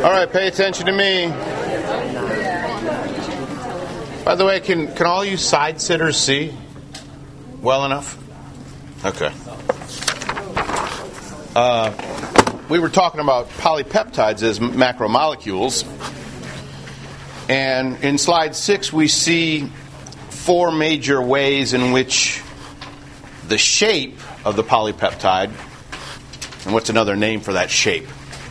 All right, pay attention to me. By the way, can all you side sitters see well enough? Okay. We were talking about polypeptides as macromolecules. And in slide 6, we see 4 major ways in which the shape of the polypeptide, and what's another name for that shape?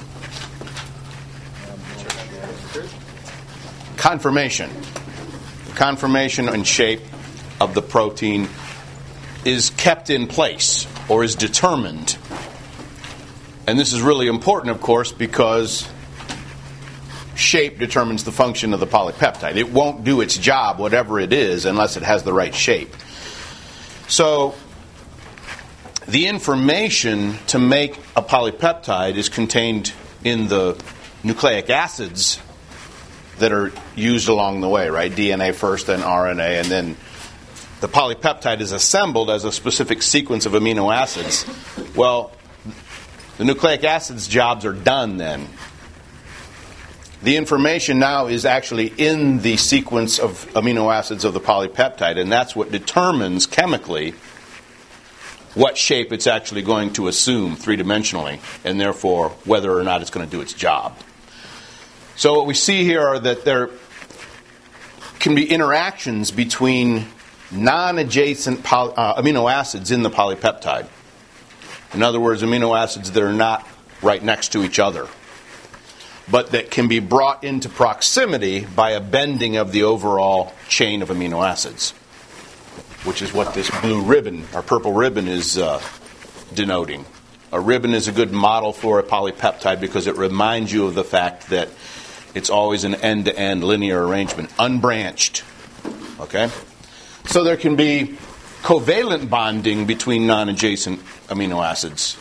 Conformation. The conformation and shape of the protein is kept in place or is determined. And this is really important, of course, because shape determines the function of the polypeptide. It won't do its job, whatever it is, unless it has the right shape. So, the information to make a polypeptide is contained in the nucleic acids that are used along the way, right? DNA first, then RNA, and then the polypeptide is assembled as a specific sequence of amino acids. Well, the nucleic acids jobs are done then. The information now is actually in the sequence of amino acids of the polypeptide, and that's what determines chemically what shape it's actually going to assume three-dimensionally, and therefore whether or not it's going to do its job. So what we see here are that there can be interactions between non-adjacent amino acids in the polypeptide. In other words, amino acids that are not right next to each other, but that can be brought into proximity by a bending of the overall chain of amino acids, which is what this blue ribbon, or purple ribbon, is denoting. A ribbon is a good model for a polypeptide because it reminds you of the fact that it's always an end-to-end linear arrangement, unbranched. Okay? So there can be covalent bonding between non-adjacent amino acids.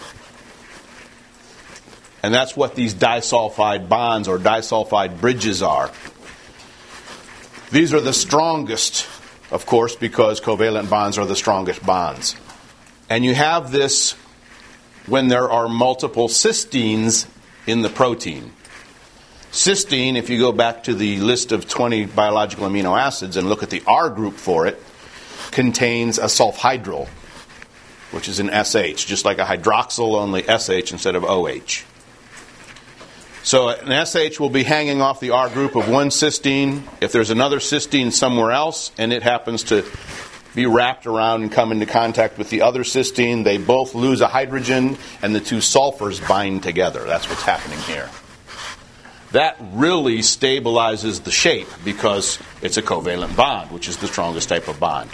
And that's what these disulfide bonds or disulfide bridges are. These are the strongest, of course, because covalent bonds are the strongest bonds. And you have this when there are multiple cysteines in the protein. Cysteine, if you go back to the list of 20 biological amino acids and look at the R group for it, contains a sulfhydryl, which is an SH, just like a hydroxyl, only SH instead of OH. So an SH will be hanging off the R group of one cysteine. If there's another cysteine somewhere else and it happens to be wrapped around and come into contact with the other cysteine, they both lose a hydrogen and the two sulfurs bind together. That's what's happening here. That really stabilizes the shape because it's a covalent bond, which is the strongest type of bond.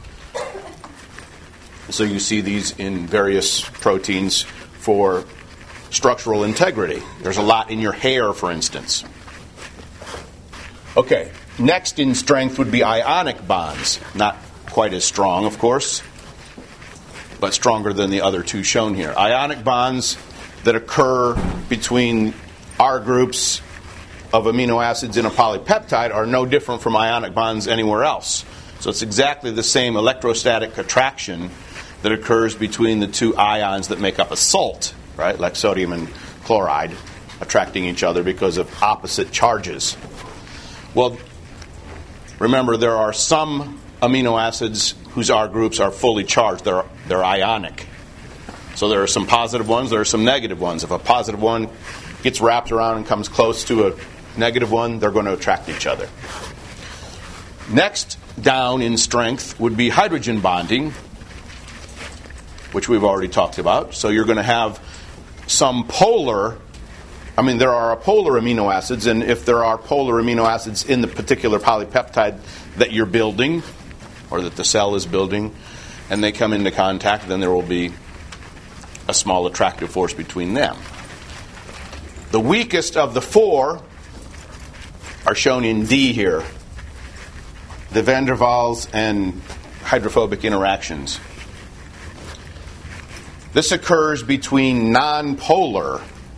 So you see these in various proteins for structural integrity. There's a lot in your hair, for instance. Okay, next in strength would be ionic bonds. Not quite as strong, of course, but stronger than the other two shown here. Ionic bonds that occur between R groups of amino acids in a polypeptide are no different from ionic bonds anywhere else. So it's exactly the same electrostatic attraction that occurs between the two ions that make up a salt, right, like sodium and chloride, attracting each other because of opposite charges. Well, remember, there are some amino acids whose R groups are fully charged. They're ionic. So there are some positive ones, there are some negative ones. If a positive one gets wrapped around and comes close to a negative one, they're going to attract each other. Next down in strength would be hydrogen bonding, which we've already talked about. So you're going to have some polar, there are polar amino acids, and if there are polar amino acids in the particular polypeptide that you're building, or that the cell is building, and they come into contact, then there will be a small attractive force between them. The weakest of the four are shown in D here. The van der Waals and hydrophobic interactions. This occurs between non-polar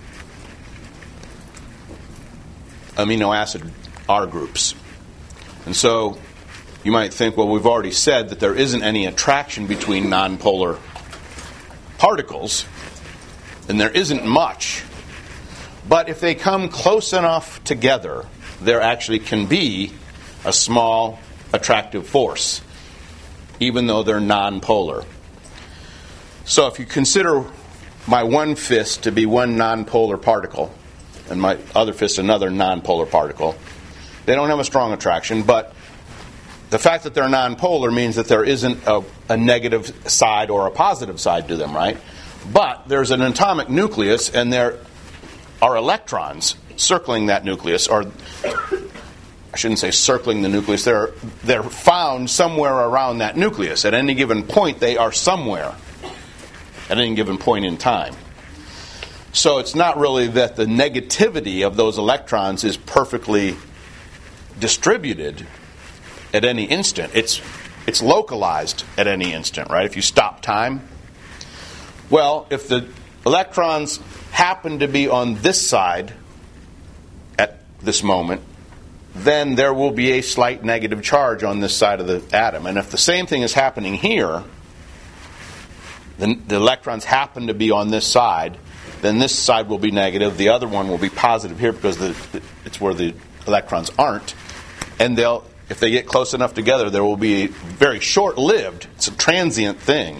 amino acid R groups. And so you might think, well, we've already said that there isn't any attraction between non-polar particles, and there isn't much. But if they come close enough together, there actually can be a small attractive force, even though they're nonpolar. So if you consider my one fist to be one nonpolar particle, and my other fist another nonpolar particle, they don't have a strong attraction, but the fact that they're nonpolar means that there isn't a negative side or a positive side to them, right? But there's an atomic nucleus, and there are electrons circling that nucleus, or I shouldn't say circling the nucleus. They're found somewhere around that nucleus. At any given point, they are somewhere at any given point in time. So it's not really that the negativity of those electrons is perfectly distributed at any instant. It's localized at any instant, right? If you stop time. Well, if the electrons happen to be on this side at this moment, then there will be a slight negative charge on this side of the atom. And if the same thing is happening here, then the electrons happen to be on this side, then this side will be negative, the other one will be positive here because it's where the electrons aren't. And if they get close enough together, there will be a very short-lived, it's a transient thing,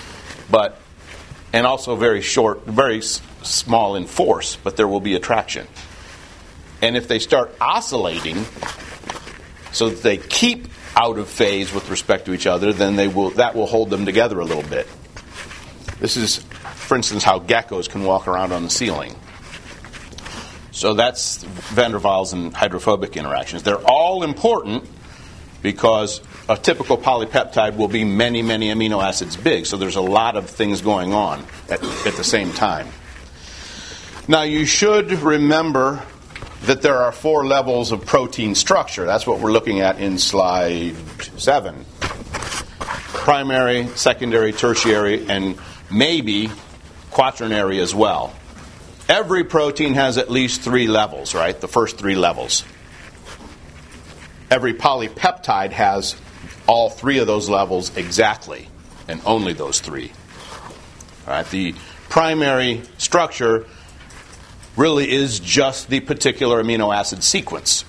and also very short, very small in force, but there will be attraction. And if they start oscillating so that they keep out of phase with respect to each other, then that will hold them together a little bit. This is, for instance, how geckos can walk around on the ceiling. So that's van der Waals and hydrophobic interactions. They're all important because a typical polypeptide will be many, many amino acids big. So there's a lot of things going on at the same time. Now you should remember that there are 4 levels of protein structure. That's what we're looking at in slide 7. Primary, secondary, tertiary, and maybe quaternary as well. Every protein has at least 3 levels, right? The first 3 levels. Every polypeptide has all 3 of those levels exactly, and only those 3. All right? The primary structure really is just the particular amino acid sequence.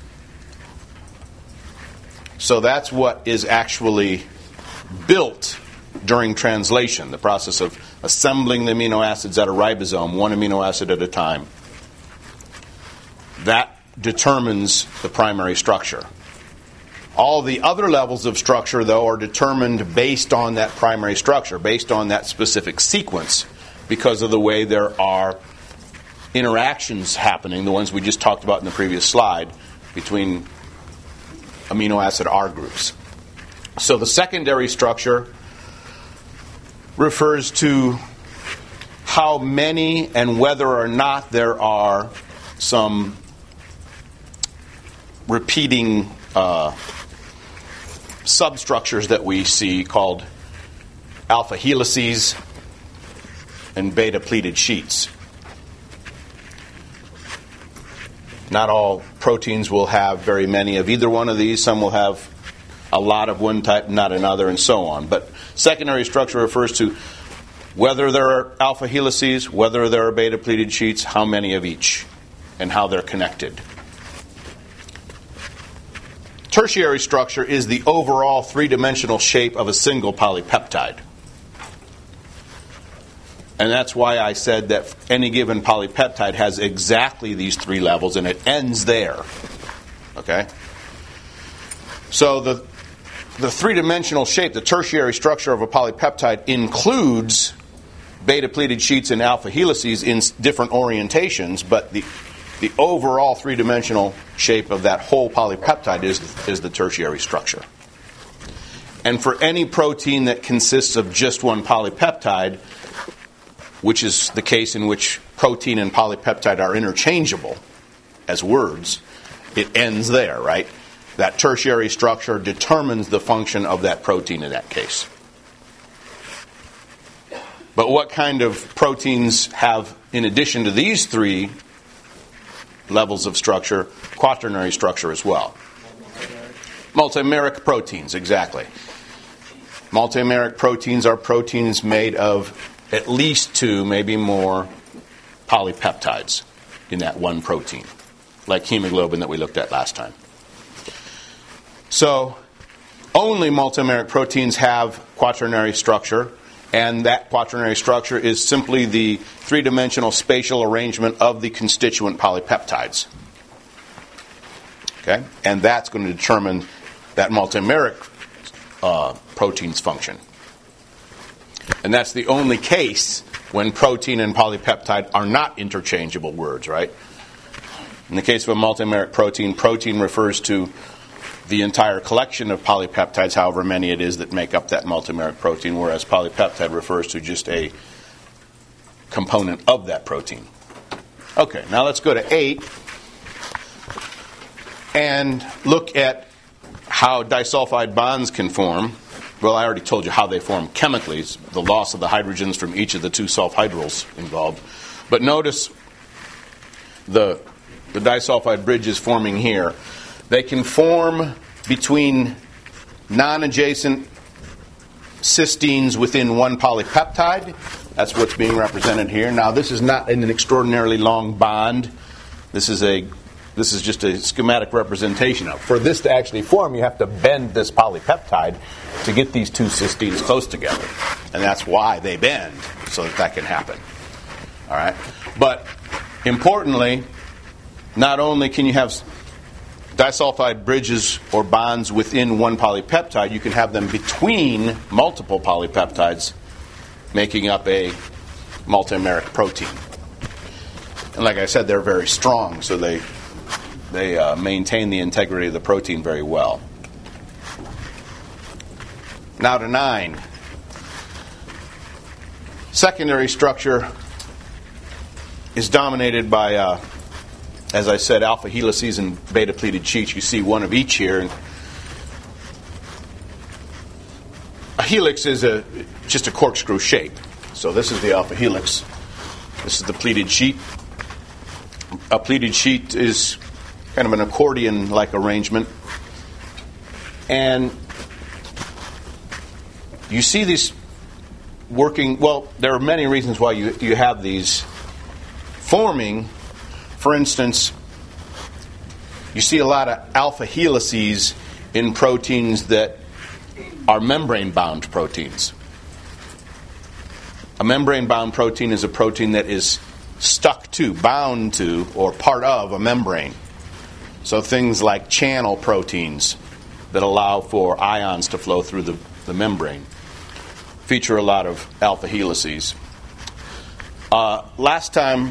So that's what is actually built during translation, the process of assembling the amino acids at a ribosome, one amino acid at a time. That determines the primary structure. All the other levels of structure, though, are determined based on that primary structure, based on that specific sequence, because of the way there are interactions happening, the ones we just talked about in the previous slide, between amino acid R groups. So the secondary structure refers to how many and whether or not there are some repeating substructures that we see called alpha helices and beta pleated sheets. Not all proteins will have very many of either one of these. Some will have a lot of one type, not another, and so on. But secondary structure refers to whether there are alpha helices, whether there are beta pleated sheets, how many of each, and how they're connected. Tertiary structure is the overall 3-dimensional shape of a single polypeptide. And that's why I said that any given polypeptide has exactly these 3 levels, and it ends there. Okay? So the 3-dimensional shape, the tertiary structure of a polypeptide, includes beta pleated sheets and alpha helices in different orientations, but the overall 3-dimensional shape of that whole polypeptide is the tertiary structure. And for any protein that consists of just one polypeptide, which is the case in which protein and polypeptide are interchangeable as words, it ends there, right? That tertiary structure determines the function of that protein in that case. But what kind of proteins have, in addition to these 3 levels of structure, quaternary structure as well? Multimeric proteins, exactly. Multimeric proteins are proteins made of at least 2, maybe more, polypeptides. in that one protein, like hemoglobin that we looked at last time. So only multimeric proteins have quaternary structure, and that quaternary structure is simply the three-dimensional spatial arrangement of the constituent polypeptides. Okay? And that's going to determine that multimeric protein's function. And that's the only case when protein and polypeptide are not interchangeable words, right? In the case of a multimeric protein, protein refers to the entire collection of polypeptides, however many it is that make up that multimeric protein, whereas polypeptide refers to just a component of that protein. Okay, now let's go to 8 and look at how disulfide bonds can form. Well, I already told you how they form chemically. It's the loss of the hydrogens from each of the 2 sulfhydryls involved. But notice the disulfide bridges forming here. They can form between non-adjacent cysteines within one polypeptide. That's what's being represented here. Now, this is not an extraordinarily long bond. This is just a schematic representation of. For this to actually form, you have to bend this polypeptide to get these 2 cysteines close together. And that's why they bend, so that can happen. All right? But importantly, not only can you have disulfide bridges or bonds within one polypeptide, you can have them between multiple polypeptides, making up a multimeric protein. And like I said, they're very strong, so they maintain the integrity of the protein very well. Now to 9. Secondary structure is dominated by, as I said, alpha helices and beta pleated sheets. You see one of each here. A helix is just a corkscrew shape. So this is the alpha helix. This is the pleated sheet. A pleated sheet is kind of an accordion-like arrangement. And you see these working, well, there are many reasons why you have these forming. For instance, you see a lot of alpha helices in proteins that are membrane-bound proteins. A membrane-bound protein is a protein that is stuck to, bound to, or part of a membrane. So things like channel proteins that allow for ions to flow through the membrane feature a lot of alpha helices. Last time,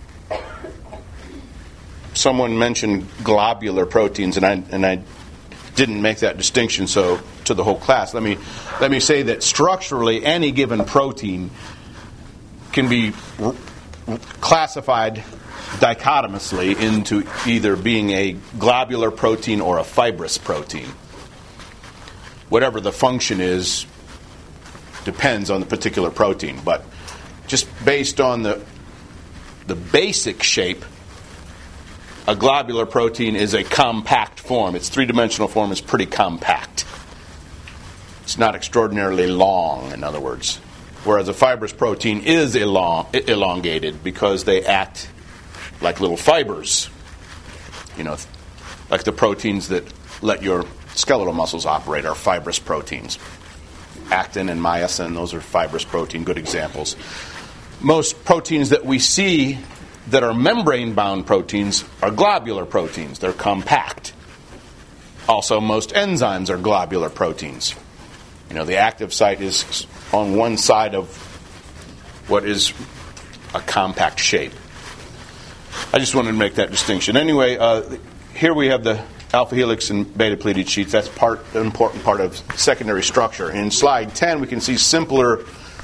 someone mentioned globular proteins, and I didn't make that distinction so to the whole class. Let me say that structurally, any given protein can be classified dichotomously into either being a globular protein or a fibrous protein. Whatever the function is depends on the particular protein, but just based on the basic shape, a globular protein is a compact form. Its three-dimensional form is pretty compact. It's not extraordinarily long, in other words. Whereas a fibrous protein is elongated because they act like little fibers. You know, like the proteins that let your skeletal muscles operate are fibrous proteins. Actin and myosin, those are fibrous protein, good examples. Most proteins that we see that are membrane-bound proteins are globular proteins. They're compact. Also, most enzymes are globular proteins. You know, the active site is on one side of what is a compact shape. I just wanted to make that distinction. Anyway, here we have the alpha helix and beta pleated sheets. That's an important part of secondary structure. In slide 10, we can see simpler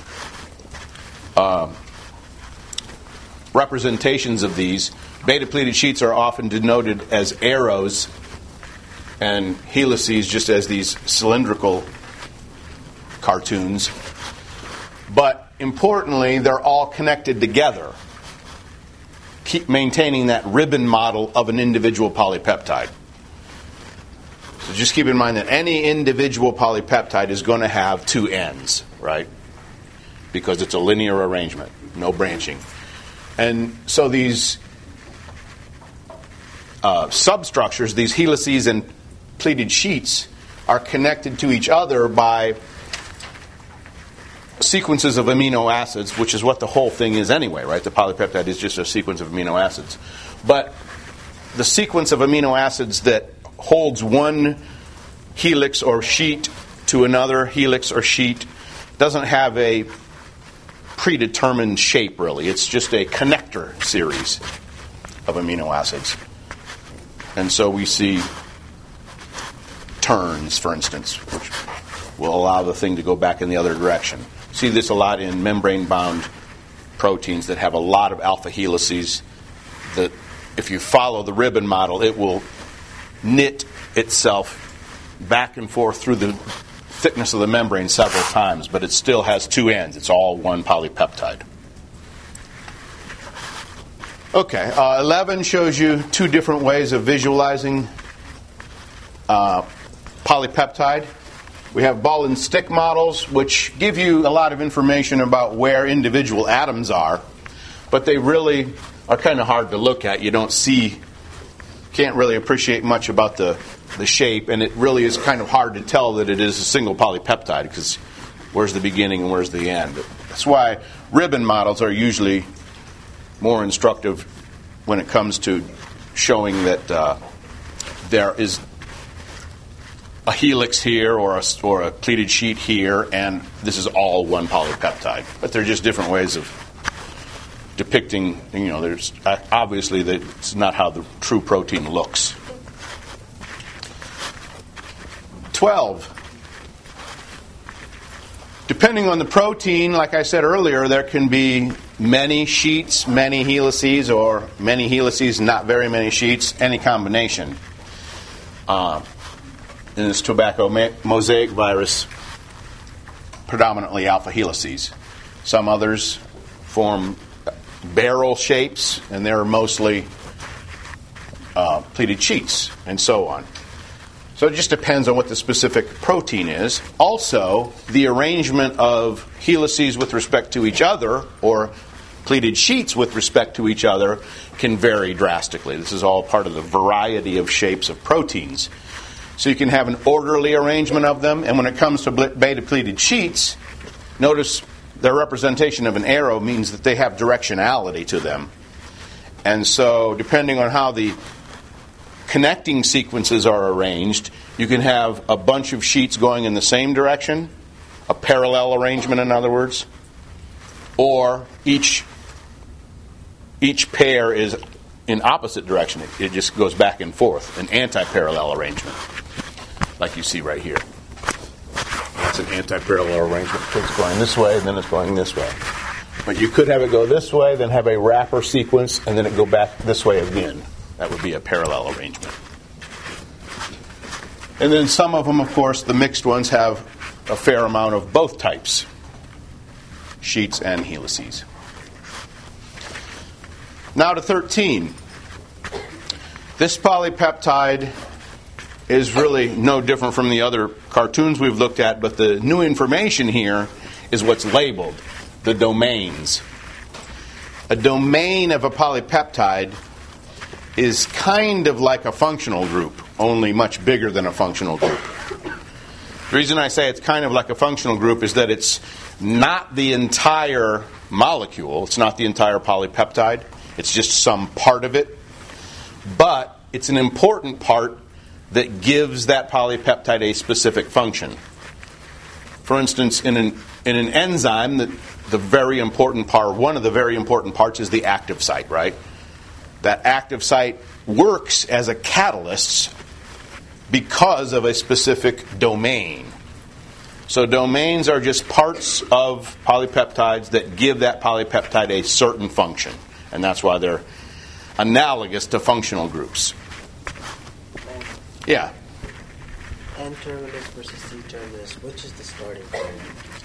representations of these. Beta pleated sheets are often denoted as arrows, and helices just as these cylindrical cartoons. But importantly, they're all connected together, keep maintaining that ribbon model of an individual polypeptide. So just keep in mind that any individual polypeptide is going to have two ends, right? Because it's a linear arrangement, no branching. And so these substructures, these helices and pleated sheets, are connected to each other by sequences of amino acids, which is what the whole thing is anyway, right? The polypeptide is just a sequence of amino acids. But the sequence of amino acids that holds one helix or sheet to another helix or sheet doesn't have a predetermined shape, really. It's just a connector series of amino acids. And so we see turns, for instance, which will allow the thing to go back in the other direction. See this a lot in membrane-bound proteins that have a lot of alpha helices. That if you follow the ribbon model, it will knit itself back and forth through the thickness of the membrane several times, but it still has two ends. It's all one polypeptide. Okay, 11 shows you two different ways of visualizing polypeptide. We have ball and stick models, which give you a lot of information about where individual atoms are, but they really are kind of hard to look at. You can't really appreciate much about the shape, and it really is kind of hard to tell that it is a single polypeptide, because where's the beginning and where's the end? That's why ribbon models are usually more instructive when it comes to showing that there is a helix here or a pleated sheet here, and this is all one polypeptide. But they're just different ways of depicting, there's obviously that's not how the true protein looks. 12. Depending on the protein, like I said earlier, there can be many sheets, many helices, or many helices, not very many sheets, any combination. In this tobacco mosaic virus, predominantly alpha helices. Some others form barrel shapes, and they're mostly pleated sheets, and so on. So it just depends on what the specific protein is. Also, the arrangement of helices with respect to each other, or pleated sheets with respect to each other, can vary drastically. This is all part of the variety of shapes of proteins. So you can have an orderly arrangement of them, and when it comes to beta pleated sheets, notice their representation of an arrow means that they have directionality to them. And so depending on how the connecting sequences are arranged, you can have a bunch of sheets going in the same direction, a parallel arrangement in other words, or each pair is in opposite direction. It just goes back and forth, an anti-parallel arrangement, like you see right here. That's an anti-parallel arrangement. It's going this way, and then it's going this way. But you could have it go this way, then have a wrapper sequence, and then it go back this way again. That would be a parallel arrangement. And then some of them, of course, the mixed ones, have a fair amount of both types, sheets and helices. Now to 13. This polypeptide is really no different from the other cartoons we've looked at, but the new information here is what's labeled, the domains. A domain of a polypeptide is kind of like a functional group, only much bigger than a functional group. The reason I say it's kind of like a functional group is that it's not the entire molecule, it's not the entire polypeptide, it's just some part of it, but it's an important part that gives that polypeptide a specific function. For instance, in an enzyme, the very important part, one of the very important parts is the active site, right? That active site works as a catalyst because of a specific domain. So domains are just parts of polypeptides that give that polypeptide a certain function. And that's why they're analogous to functional groups. Yeah? N-terminus versus C-terminus, which is the starting point?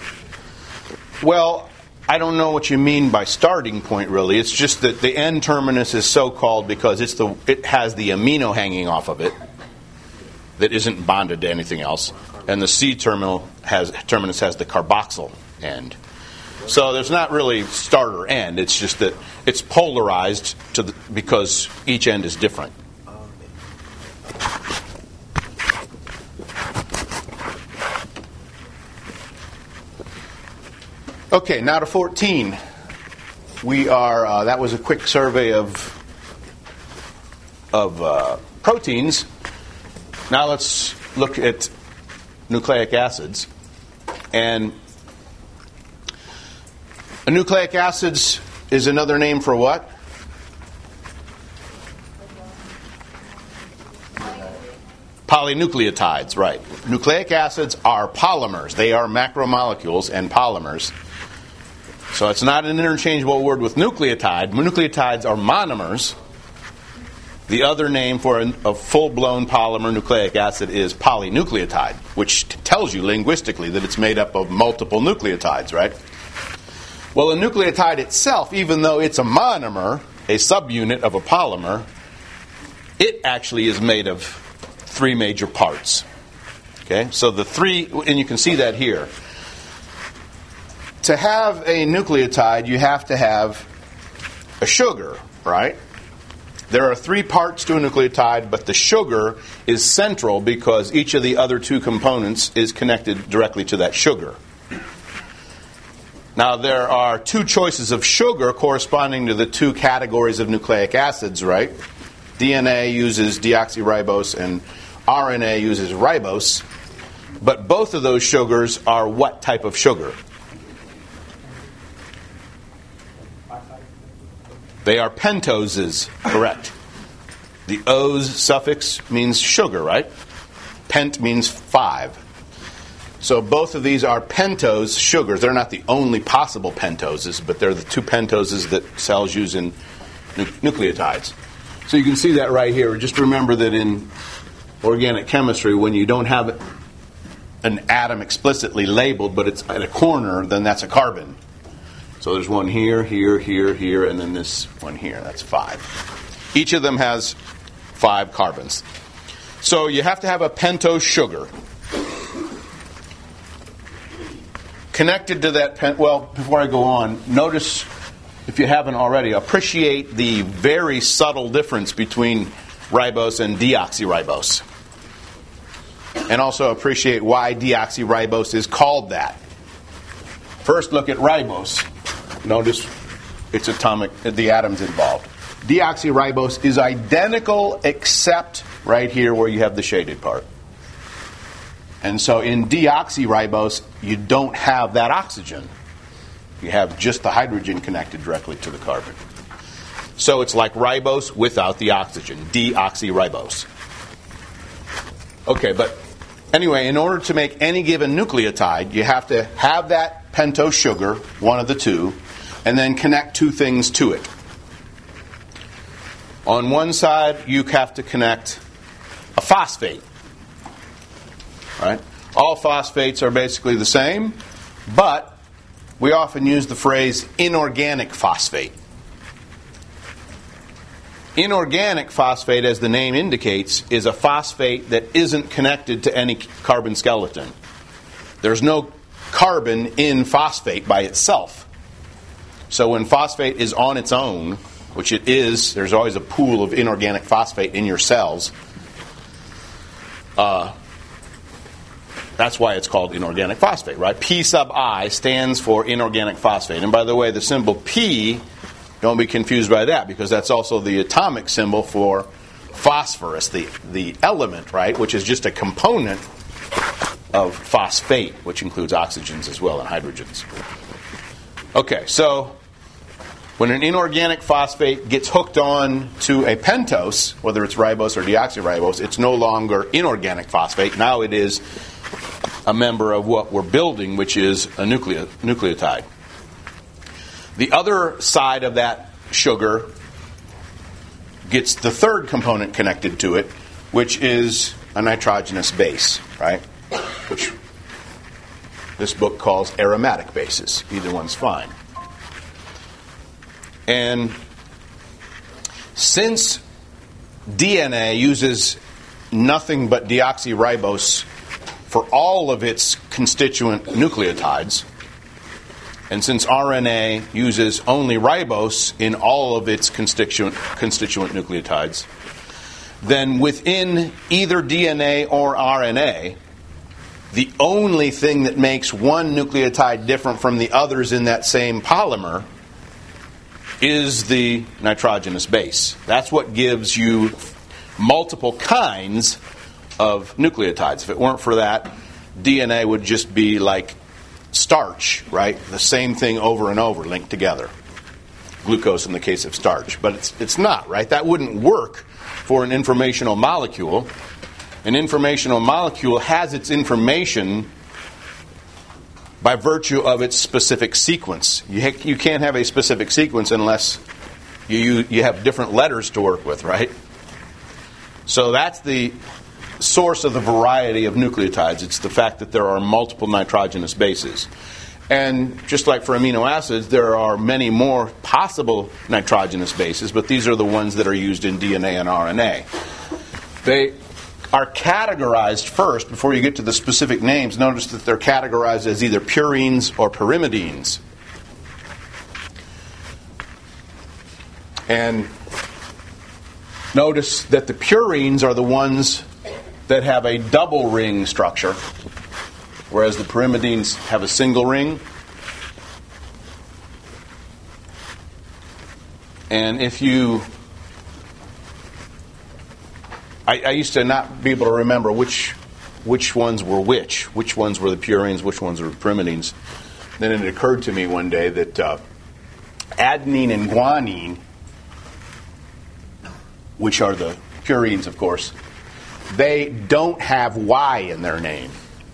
Well, I don't know what you mean by starting point, really. It's just that the N-terminus is so called because it has the amino hanging off of it that isn't bonded to anything else. And the C-terminus has the carboxyl end. So there's not really start or end. It's just that it's polarized because each end is different. Okay, now to 14. We are. That was a quick survey of proteins. Now let's look at nucleic acids. And a nucleic acids is another name for what? Polynucleotides, right. Nucleic acids are polymers. They are macromolecules and polymers. So it's not an interchangeable word with nucleotide. Nucleotides are monomers. The other name for a full-blown polymer nucleic acid is polynucleotide, which tells you linguistically that it's made up of multiple nucleotides, right? Well, a nucleotide itself, even though it's a monomer, a subunit of a polymer, it actually is made of three major parts. Okay, so the three, and you can see that here. To have a nucleotide, you have to have a sugar, right? There are three parts to a nucleotide, but the sugar is central because each of the other two components is connected directly to that sugar. Now, there are two choices of sugar corresponding to the two categories of nucleic acids, right? DNA uses deoxyribose and RNA uses ribose. But both of those sugars are what type of sugar? They are pentoses, correct. The "ose" suffix means sugar, right? Pent means 5. So both of these are pentose sugars. They're not the only possible pentoses, but they're the two pentoses that cells use in nucleotides. So you can see that right here. Just remember that in organic chemistry, when you don't have an atom explicitly labeled, but it's at a corner, then that's a carbon. So there's one here, here, here, here, and then this one here. That's 5. Each of them has 5 carbons. So you have to have a pentose sugar. Connected to that, well, before I go on, notice, if you haven't already, appreciate the very subtle difference between ribose and deoxyribose. And also appreciate why deoxyribose is called that. First, look at ribose. Notice its atomic, the atoms involved. Deoxyribose is identical except right here where you have the shaded part. And so in deoxyribose, you don't have that oxygen. You have just the hydrogen connected directly to the carbon. So it's like ribose without the oxygen, deoxyribose. Okay, but anyway, in order to make any given nucleotide, you have to have that pentose sugar, one of the two, and then connect two things to it. On one side, you have to connect a phosphate. Right? All phosphates are basically the same, but we often use the phrase inorganic phosphate. Inorganic phosphate, as the name indicates, is a phosphate that isn't connected to any carbon skeleton. There's no carbon in phosphate by itself. So when phosphate is on its own, which it is, there's always a pool of inorganic phosphate in your cells. That's why it's called inorganic phosphate, right? P sub I stands for inorganic phosphate. And by the way, the symbol P, don't be confused by that, because that's also the atomic symbol for phosphorus, the element, right, which is just a component of phosphate, which includes oxygens as well and hydrogens. Okay, so when an inorganic phosphate gets hooked on to a pentose, whether it's ribose or deoxyribose, it's no longer inorganic phosphate. Now it is a member of what we're building, which is a nucleotide. The other side of that sugar gets the third component connected to it, which is a nitrogenous base, right? Which this book calls aromatic bases. Either one's fine. And since DNA uses nothing but deoxyribose for all of its constituent nucleotides, and since RNA uses only ribose in all of its constituent nucleotides, then within either DNA or RNA, the only thing that makes one nucleotide different from the others in that same polymer is the nitrogenous base. That's what gives you multiple kinds of nucleotides. If it weren't for that, DNA would just be like starch, right? The same thing over and over linked together. Glucose in the case of starch. But it's not, right? That wouldn't work for an informational molecule. An informational molecule has its information by virtue of its specific sequence. You can't have a specific sequence unless you have different letters to work with, right? So that's the source of the variety of nucleotides. It's the fact that there are multiple nitrogenous bases. And just like for amino acids, there are many more possible nitrogenous bases, but these are the ones that are used in DNA and RNA. They are categorized first, before you get to the specific names. Notice that they're categorized as either purines or pyrimidines. And notice that the purines are the ones that have a double ring structure, whereas the pyrimidines have a single ring. And if you... I used to not be able to remember which ones were which ones were the purines, which ones were the pyrimidines. Then it occurred to me one day that adenine and guanine, which are the purines, of course, they don't have Y in their name.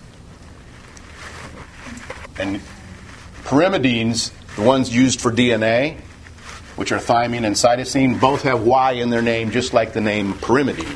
And pyrimidines, the ones used for DNA, which are thymine and cytosine, both have Y in their name, just like the name pyrimidine.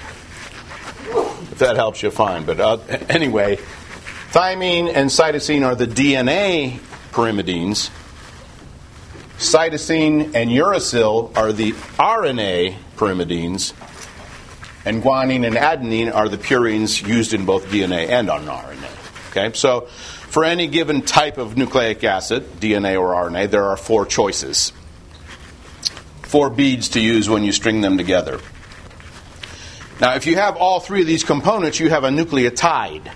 If that helps you fine. But anyway, thymine and cytosine are the DNA pyrimidines. Cytosine and uracil are the RNA pyrimidines. And guanine and adenine are the purines used in both DNA and on RNA. Okay, so for any given type of nucleic acid, DNA or RNA, there are 4 choices. 4 beads to use when you string them together. Now, if you have all 3 of these components, you have a nucleotide.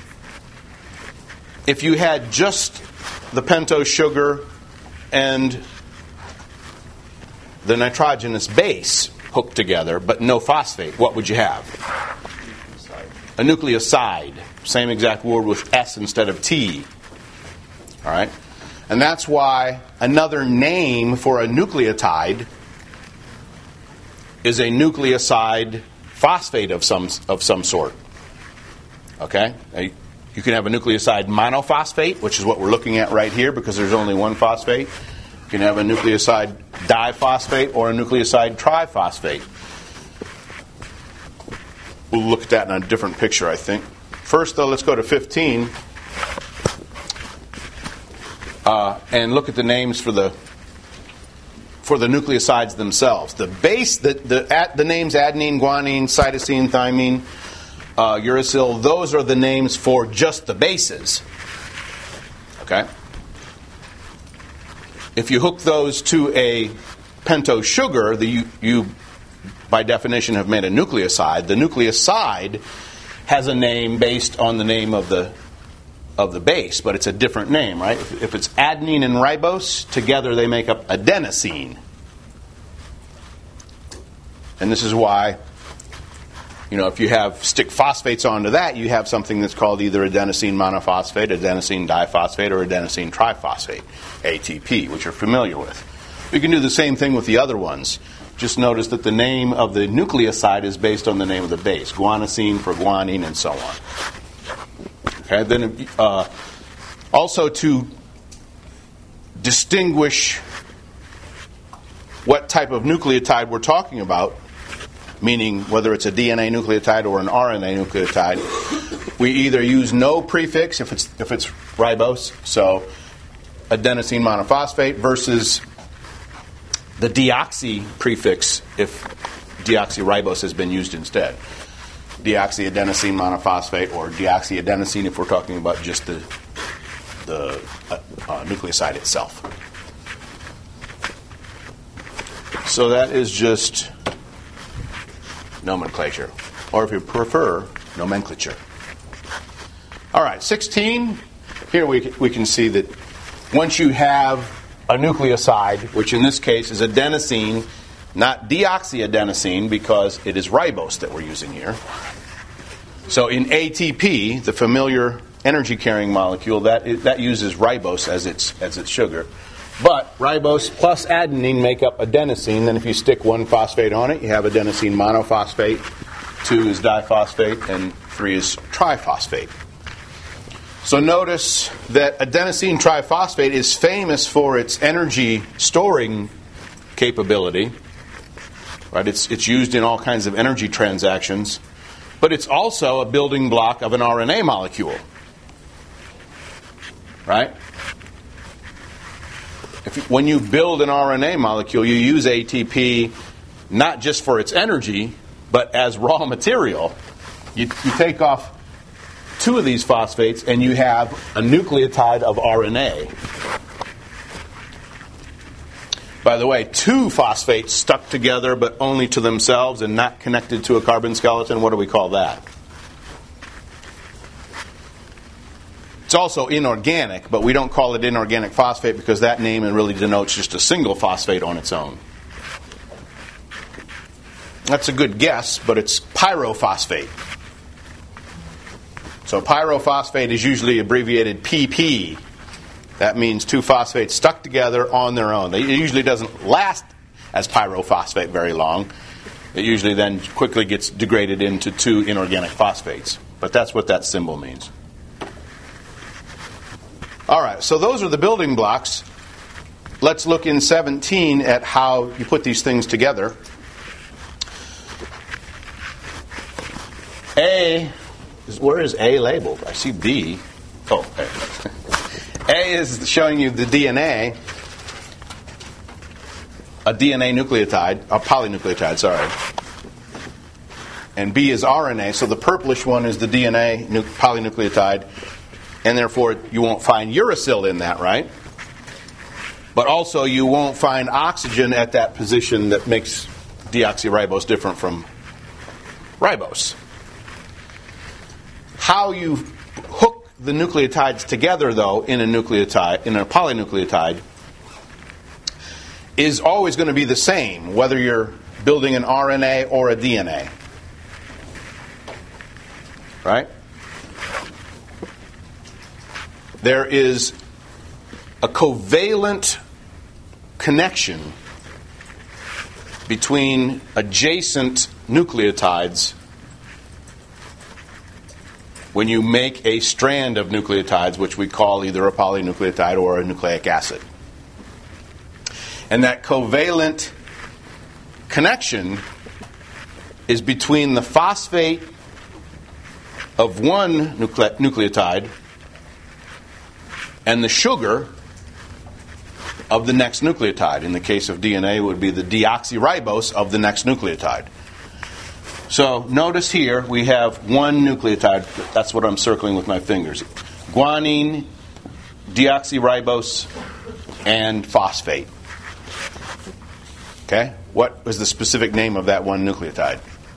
If you had just the pentose sugar and the nitrogenous base hooked together, but no phosphate, what would you have? A nucleoside. Same exact word with S instead of T. All right? And that's why another name for a nucleotide is a nucleoside phosphate of some sort. Okay? You can have a nucleoside monophosphate, which is what we're looking at right here because there's only one phosphate. You can have a nucleoside diphosphate or a nucleoside triphosphate. We'll look at that in a different picture, I think. First, though, let's go to 15 and look at the names for the nucleosides themselves. The base, the names adenine, guanine, cytosine, thymine, uracil, those are the names for just the bases. Okay? If you hook those to a pentose sugar, you by definition have made a nucleoside. The nucleoside has a name based on the name of the base, but it's a different name, right? If it's adenine and ribose, together they make up adenosine. And this is why, if you stick phosphates onto that, you have something that's called either adenosine monophosphate, adenosine diphosphate, or adenosine triphosphate, ATP, which you're familiar with. You can do the same thing with the other ones. Just notice that the name of the nucleoside is based on the name of the base. Guanosine for guanine and so on. Okay, then also to distinguish what type of nucleotide we're talking about, meaning whether it's a DNA nucleotide or an RNA nucleotide, we either use no prefix if it's ribose, so adenosine monophosphate, versus the deoxy prefix if deoxyribose has been used instead. Deoxyadenosine monophosphate or deoxyadenosine if we're talking about just the nucleoside itself. So that is just nomenclature, or if you prefer, nomenclature. All right, 16. Here we can see that once you have a nucleoside, which in this case is adenosine, not deoxyadenosine, because it is ribose that we're using here. So in ATP, the familiar energy-carrying molecule, that uses ribose as its sugar. But ribose plus adenine make up adenosine. Then if you stick one phosphate on it, you have adenosine monophosphate. 2 is diphosphate, and 3 is triphosphate. So notice that adenosine triphosphate is famous for its energy storing capability. Right? It's used in all kinds of energy transactions, but it's also a building block of an RNA molecule. Right? When you build an RNA molecule, you use ATP not just for its energy, but as raw material. You take off 2 of these phosphates and you have a nucleotide of RNA. By the way, 2 phosphates stuck together but only to themselves and not connected to a carbon skeleton, what do we call that? It's also inorganic, but we don't call it inorganic phosphate because that name really denotes just a single phosphate on its own. That's a good guess, but it's pyrophosphate. So pyrophosphate is usually abbreviated PP. That means 2 phosphates stuck together on their own. It usually doesn't last as pyrophosphate very long. It usually then quickly gets degraded into 2 inorganic phosphates. But that's what that symbol means. All right, so those are the building blocks. Let's look in 17 at how you put these things together. Where is A labeled? I see B. Oh, A is showing you the DNA, a DNA nucleotide, a polynucleotide, sorry. And B is RNA, so the purplish one is the DNA polynucleotide, and therefore you won't find uracil in that, right? But also you won't find oxygen at that position that makes deoxyribose different from ribose. How you hook the nucleotides together, though, in a polynucleotide, is always going to be the same, whether you're building an RNA or a DNA. Right? There is a covalent connection between adjacent nucleotides when you make a strand of nucleotides, which we call either a polynucleotide or a nucleic acid. And that covalent connection is between the phosphate of one nucleotide and the sugar of the next nucleotide. In the case of DNA, it would be the deoxyribose of the next nucleotide. So notice here we have one nucleotide. That's what I'm circling with my fingers. Guanine, deoxyribose, and phosphate. Okay? What was the specific name of that one nucleotide?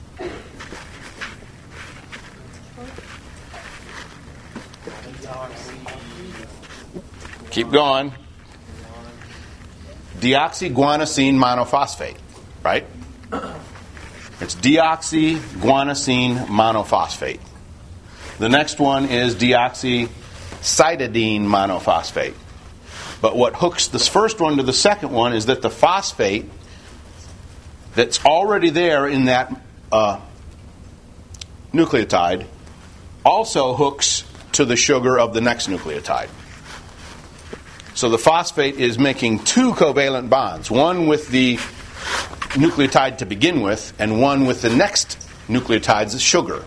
Keep going. Deoxyguanosine monophosphate, right? It's deoxyguanosine monophosphate. The next one is deoxycytidine monophosphate. But what hooks this first one to the second one is that the phosphate that's already there in that nucleotide also hooks to the sugar of the next nucleotide. So the phosphate is making 2 covalent bonds, one with the nucleotide to begin with, and one with the next nucleotide's sugar.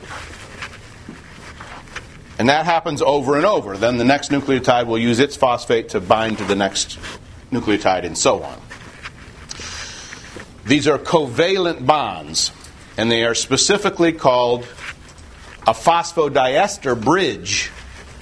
And that happens over and over. Then the next nucleotide will use its phosphate to bind to the next nucleotide, and so on. These are covalent bonds, and they are specifically called a phosphodiester bridge,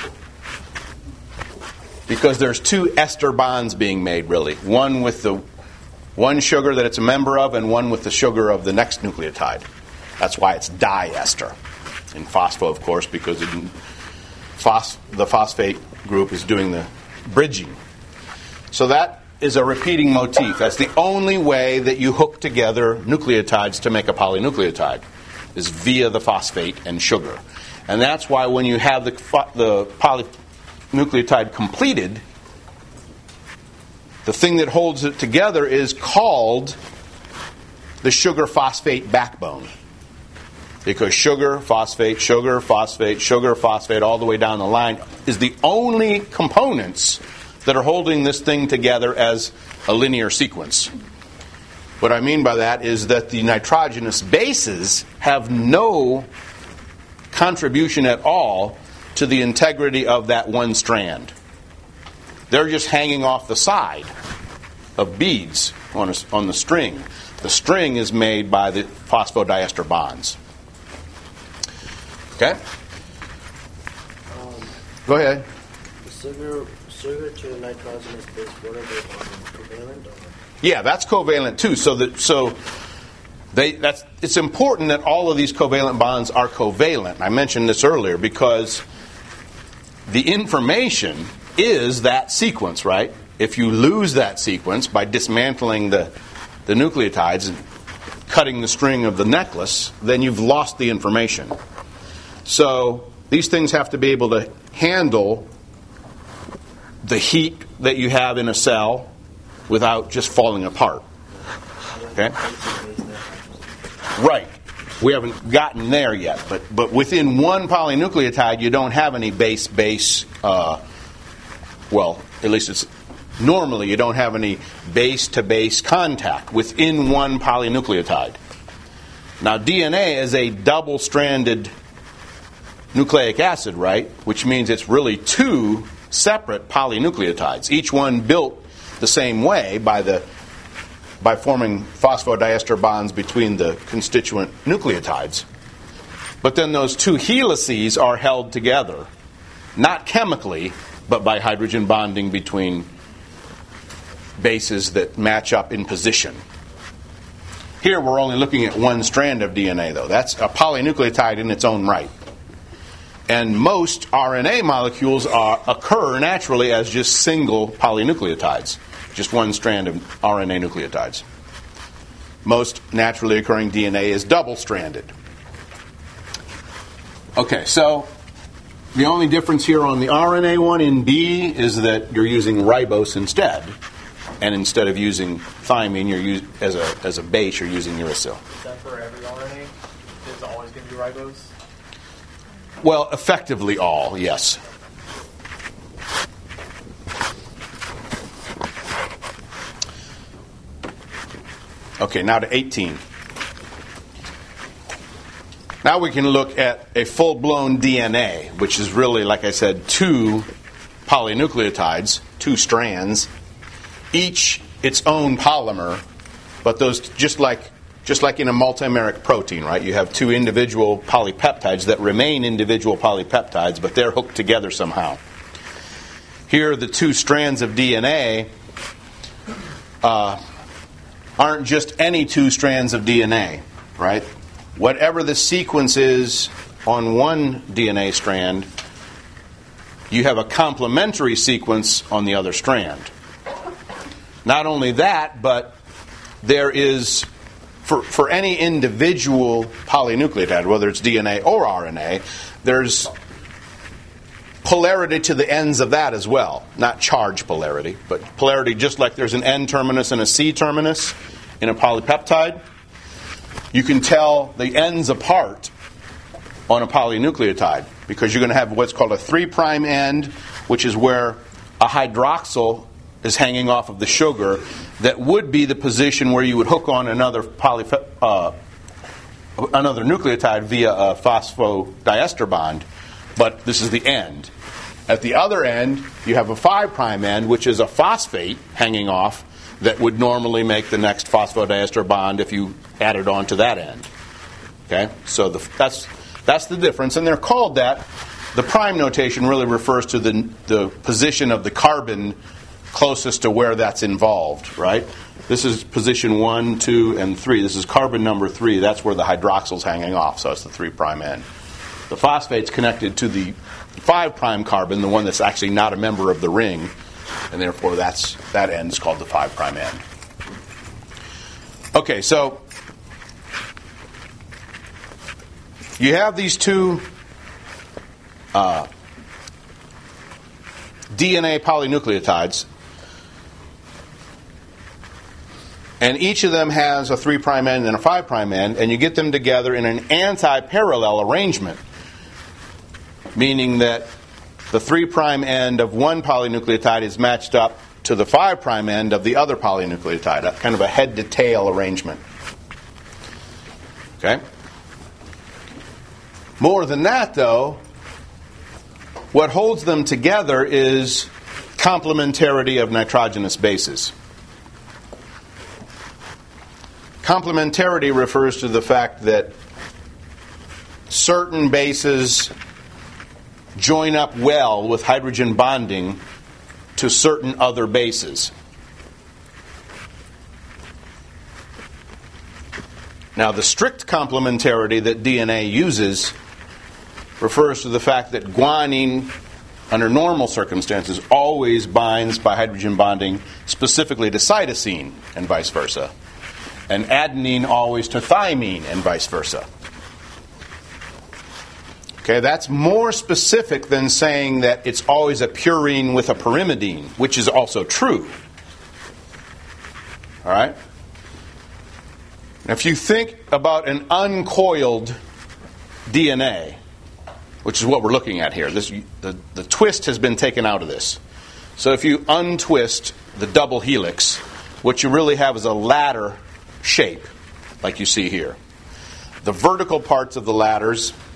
because there's 2 ester bonds being made, really. One with the one sugar that it's a member of, and one with the sugar of the next nucleotide. That's why it's diester. In phospho, of course, because the phosphate group is doing the bridging. So that is a repeating motif. That's the only way that you hook together nucleotides to make a polynucleotide, is via the phosphate and sugar. And that's why when you have the polynucleotide completed, the thing that holds it together is called the sugar-phosphate backbone. Because sugar, phosphate, sugar, phosphate, sugar, phosphate, all the way down the line is the only components that are holding this thing together as a linear sequence. What I mean by that is that the nitrogenous bases have no contribution at all to the integrity of that one strand. They're just hanging off the side of beads on the string. The string is made by the phosphodiester bonds. Okay? Go ahead. The sugar to nitrogenous base, what are they, covalent? Or? Yeah, that's covalent too. It's important that all of these covalent bonds are covalent. I mentioned this earlier because the information is that sequence, right? If you lose that sequence by dismantling the nucleotides and cutting the string of the necklace, then you've lost the information. So these things have to be able to handle the heat that you have in a cell without just falling apart. Okay? Right. We haven't gotten there yet, but within one polynucleotide, you don't have any base. At least it's normally you don't have any base-to-base contact within one polynucleotide. Now, DNA is a double-stranded nucleic acid, right? Which means it's really two separate polynucleotides, each one built the same way by forming phosphodiester bonds between the constituent nucleotides. But then those two helices are held together, not chemically, but by hydrogen bonding between bases that match up in position. Here we're only looking at one strand of DNA, though. That's a polynucleotide in its own right. And most RNA molecules occur naturally as just single polynucleotides, just one strand of RNA nucleotides. Most naturally occurring DNA is double-stranded. Okay, so the only difference here on the RNA one in B is that you're using ribose instead. And instead of using thymine, you're as a base, you're using uracil. Is that for every RNA? Is it always going to be ribose? Well, effectively all, yes. Okay, now to 18. Now we can look at a full-blown DNA, which is really, like I said, two polynucleotides, two strands, each its own polymer, but those just like in a multimeric protein, right? You have two individual polypeptides that remain individual polypeptides, but they're hooked together somehow. Here, the two strands of DNA aren't just any two strands of DNA, right? Whatever the sequence is on one DNA strand, you have a complementary sequence on the other strand. Not only that, but there is, for any individual polynucleotide, whether it's DNA or RNA, there's polarity to the ends of that as well. Not charge polarity, but polarity just like there's an N-terminus and a C-terminus in a polypeptide. You can tell the ends apart on a polynucleotide because you're going to have what's called a 3' end, which is where a hydroxyl is hanging off of the sugar. That would be the position where you would hook on another nucleotide via a phosphodiester bond, but this is the end. At the other end, you have a 5' end, which is a phosphate hanging off that would normally make the next phosphodiester bond if you added on to that end. Okay, so that's the difference, and they're called that. The prime notation really refers to the position of the carbon closest to where that's involved, right? This is position 1, 2, and 3. This is carbon number 3. That's where the hydroxyl's hanging off, so it's the 3' end. The phosphate's connected to the 5' carbon, the one that's actually not a member of the ring, and therefore that end is called the 5' end. Okay, so you have these two DNA polynucleotides, and each of them has a 3' end and a 5' end, and you get them together in an anti-parallel arrangement, meaning that the 3' end of one polynucleotide is matched up to the 5' end of the other polynucleotide, kind of a head-to-tail arrangement. Okay? More than that, though, what holds them together is complementarity of nitrogenous bases. Complementarity refers to the fact that certain bases join up well with hydrogen bonding to certain other bases. Now, the strict complementarity that DNA uses refers to the fact that guanine, under normal circumstances, always binds by hydrogen bonding specifically to cytosine and vice versa, and adenine always to thymine and vice versa. Okay, that's more specific than saying that it's always a purine with a pyrimidine, which is also true. All right? Now, if you think about an uncoiled DNA, which is what we're looking at here, the twist has been taken out of this. So if you untwist the double helix, what you really have is a ladder shape, like you see here. The vertical parts of the ladder,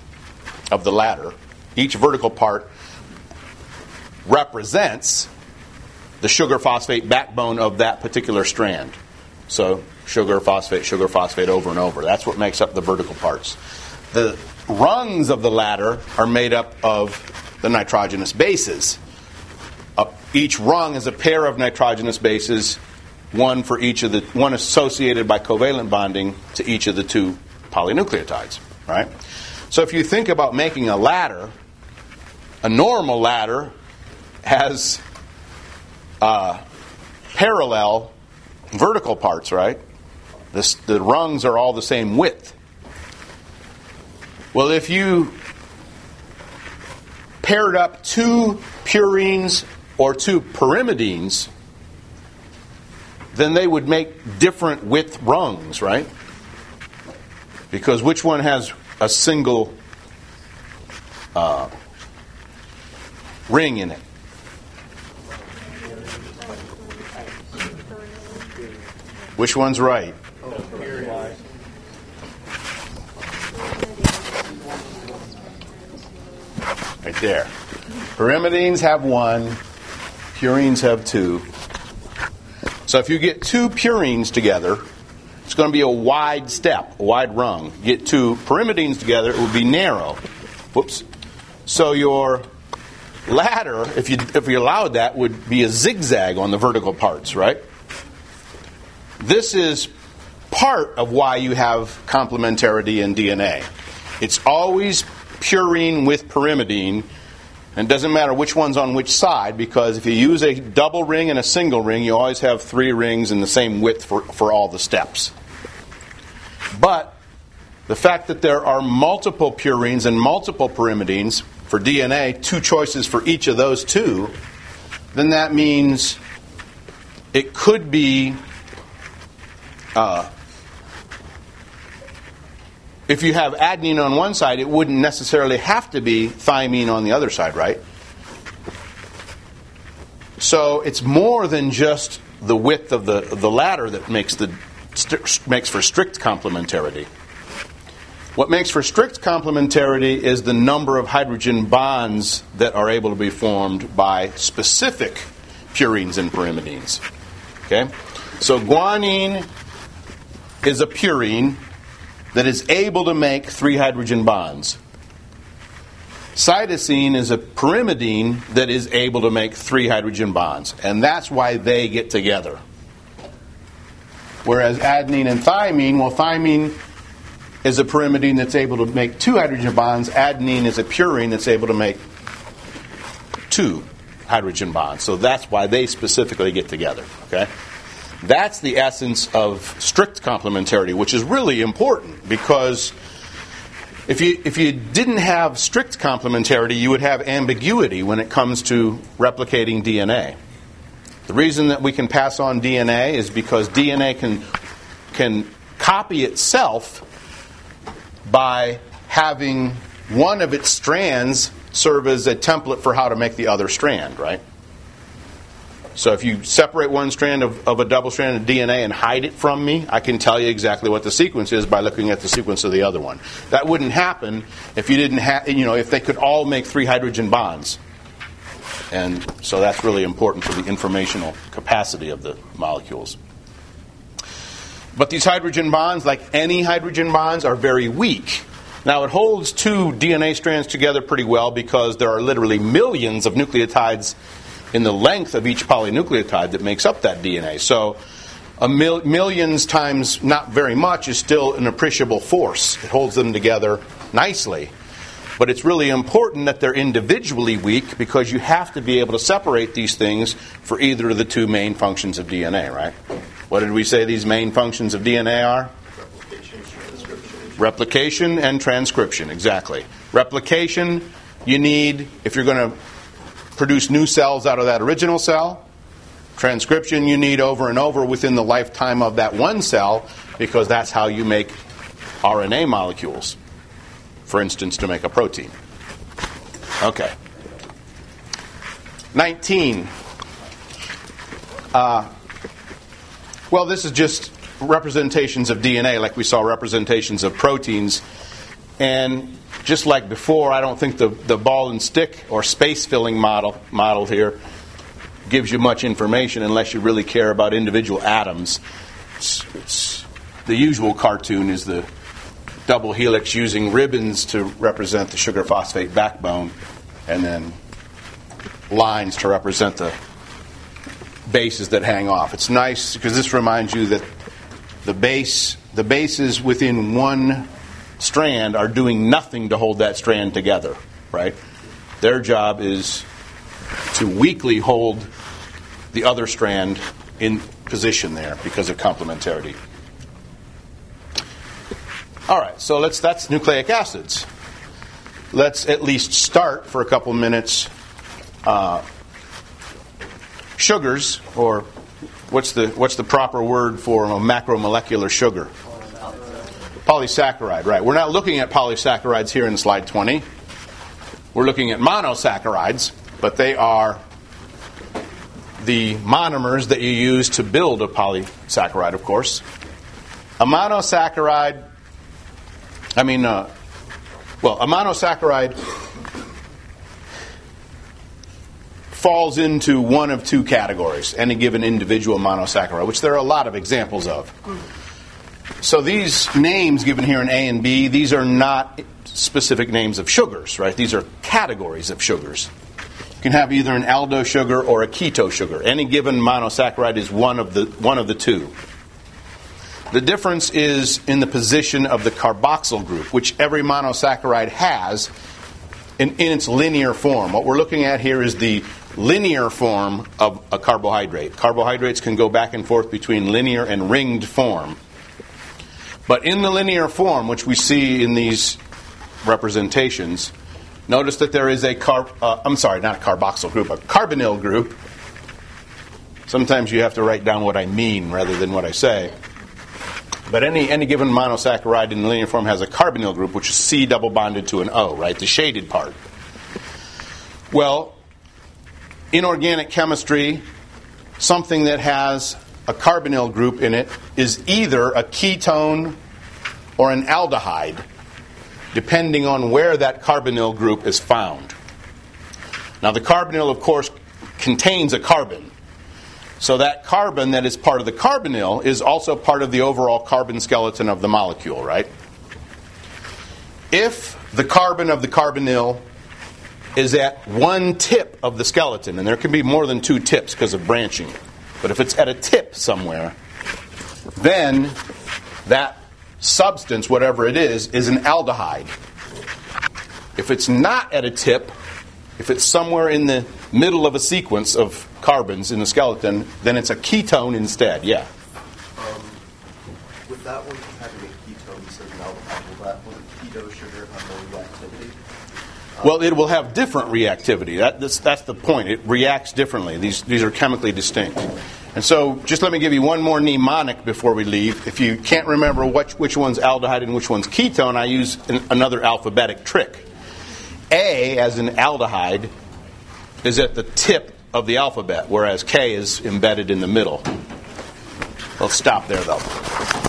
each vertical part represents the sugar-phosphate backbone of that particular strand. So sugar-phosphate over and over. That's what makes up the vertical parts. The rungs of the ladder are made up of the nitrogenous bases. Each rung is a pair of nitrogenous bases, one associated by covalent bonding to each of the two polynucleotides. Right? So if you think about making a ladder, a normal ladder has parallel vertical parts, right? The rungs are all the same width. Well, if you paired up two purines or two pyrimidines, then they would make different width rungs, right? Because which one has a single ring in it? Which one's right? Right there. Pyrimidines have one, purines have two. So if you get two purines together, it's going to be a wide step, a wide rung. You get two pyrimidines together, it would be narrow. Whoops. So your ladder, if you allowed that, would be a zigzag on the vertical parts, right? This is part of why you have complementarity in DNA. It's always purine with pyrimidine, and it doesn't matter which one's on which side, because if you use a double ring and a single ring, you always have three rings in the same width for all the steps. But the fact that there are multiple purines and multiple pyrimidines for DNA, two choices for each of those two, then that means it could be if you have adenine on one side, it wouldn't necessarily have to be thymine on the other side, right? So it's more than just the width of the ladder that makes for strict complementarity. What makes for strict complementarity is the number of hydrogen bonds that are able to be formed by specific purines and pyrimidines. Okay? So guanine is a purine that is able to make 3 hydrogen bonds. Cytosine is a pyrimidine that is able to make 3 hydrogen bonds, and that's why they get together. Whereas adenine and thymine, well, thymine is a pyrimidine that's able to make 2 hydrogen bonds. Adenine is a purine that's able to make 2 hydrogen bonds. So that's why they specifically get together. Okay? That's the essence of strict complementarity, which is really important because if you didn't have strict complementarity, you would have ambiguity when it comes to replicating DNA. The reason that we can pass on DNA is because DNA can copy itself by having one of its strands serve as a template for how to make the other strand, right? So if you separate one strand of a double-stranded DNA and hide it from me, I can tell you exactly what the sequence is by looking at the sequence of the other one. That wouldn't happen if you didn't have, if they could all make 3 hydrogen bonds. And so that's really important for the informational capacity of the molecules. But these hydrogen bonds, like any hydrogen bonds, are very weak. Now, it holds 2 DNA strands together pretty well because there are literally millions of nucleotides in the length of each polynucleotide that makes up that DNA. So millions times not very much is still an appreciable force. It holds them together nicely. But it's really important that they're individually weak because you have to be able to separate these things for either of the 2 main functions of DNA, right? What did we say these main functions of DNA are? Replication and transcription, exactly. Replication, you need, if you're going to produce new cells out of that original cell. Transcription, you need over and over within the lifetime of that one cell because that's how you make RNA molecules. For instance, to make a protein. Okay. 19. Well, this is just representations of DNA, like we saw representations of proteins. And just like before, I don't think the ball and stick or space-filling model here gives you much information unless you really care about individual atoms. It's the usual cartoon is the double helix using ribbons to represent the sugar phosphate backbone and then lines to represent the bases that hang off. It's nice because this reminds you that the bases within one strand are doing nothing to hold that strand together, right? Their job is to weakly hold the other strand in position there because of complementarity. All right, so that's nucleic acids. Let's at least start for a couple minutes. Sugars, or what's the proper word for a macromolecular sugar? Polysaccharide, right. We're not looking at polysaccharides here in slide 20. We're looking at monosaccharides, but they are the monomers that you use to build a polysaccharide, of course. A monosaccharide, a monosaccharide falls into one of 2 categories, any given individual monosaccharide, which there are a lot of examples of. So these names given here in A and B, these are not specific names of sugars, right? These are categories of sugars. You can have either an aldo sugar or a keto sugar. Any given monosaccharide is one of the 2. The difference is in the position of the carboxyl group, which every monosaccharide has in its linear form. What we're looking at here is the linear form of a carbohydrate. Carbohydrates can go back and forth between linear and ringed form. But in the linear form, which we see in these representations, notice that there is not a carboxyl group, a carbonyl group. Sometimes you have to write down what I mean rather than what I say. But any given monosaccharide in the linear form has a carbonyl group, which is C double bonded to an O, right? The shaded part. Well, in organic chemistry, something that has a carbonyl group in it is either a ketone or an aldehyde, depending on where that carbonyl group is found. Now, the carbonyl, of course, contains a carbon. So that carbon that is part of the carbonyl is also part of the overall carbon skeleton of the molecule, right? If the carbon of the carbonyl is at one tip of the skeleton, and there can be more than 2 tips because of branching, but if it's at a tip somewhere, then that substance, whatever it is an aldehyde. If it's not at a tip, if it's somewhere in the middle of a sequence of carbons in the skeleton, then it's a ketone instead. Yeah. With that one having a ketone instead of an aldehyde, will the keto sugar have more reactivity? Well, it will have different reactivity. That's the point. It reacts differently. These are chemically distinct. And so just let me give you one more mnemonic before we leave. If you can't remember which one's aldehyde and which one's ketone, I use another alphabetic trick. A, as in aldehyde, is at the tip of the alphabet, whereas K is embedded in the middle. Let's stop there, though.